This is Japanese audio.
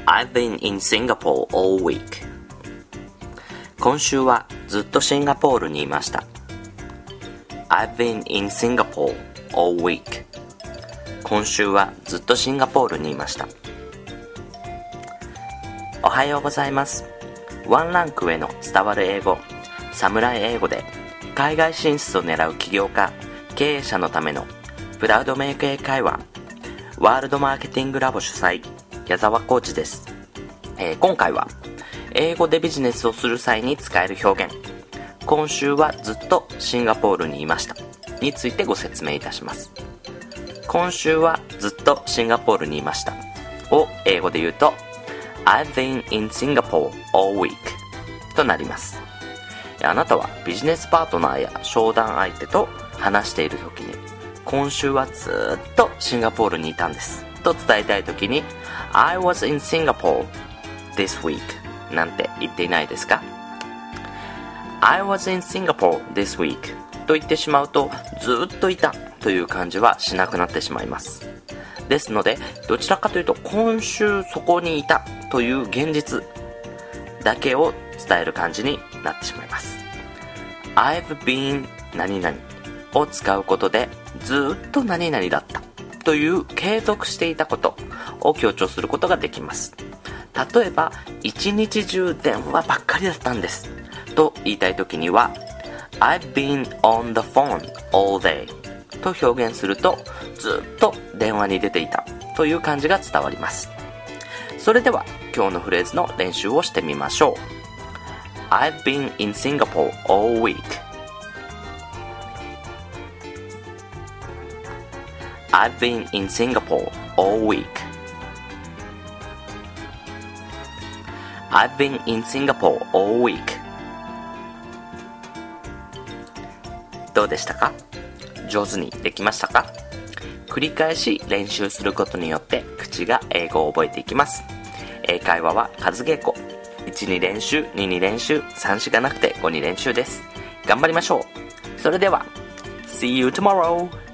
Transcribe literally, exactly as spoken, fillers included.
I've been in Singapore all week. 今週はずっとシンガポールにいました。I've been in Singapore all week. 今週はずっとシンガポールにいました。おはようございます。ワンランク上の伝わる英語、サムライ英語で海外進出を狙う起業家、経営者のためのプラウドメイク英会話、ワールドマーケティングラボ主催、矢沢コーチです。えー、今回は英語でビジネスをする際に使える表現、今週はずっとシンガポールにいましたについてご説明いたします。今週はずっとシンガポールにいましたを英語で言うと I've been in Singapore all week となります。あなたはビジネスパートナーや商談相手と話している時に今週はずっとシンガポールにいたんですと伝えたい時に I was in Singapore this week なんて言っていないですか？ I was in Singapore this week と言ってしまうとずっといたという感じはしなくなってしまいます。ですのでどちらかというと今週そこにいたという現実だけを伝える感じになってしまいます。 I've been 何々を使うことでずっと何々だったという継続していたことを強調することができます。例えば一日中電話ばっかりだったんですと言いたいときには I've been on the phone all day と表現するとずっと電話に出ていたという感じが伝わります。それでは今日のフレーズの練習をしてみましょう。 I've been in Singapore all week. I've been in Singapore all week. I've been in Singapore all week. どうでしたか？上手にできましたか？繰り返し練習することによって口が英語を覚えていきます。英会話は数稽古。いちに練習、にに練習、さんしがなくてごに練習です。頑張りましょう。それでは See you tomorrow!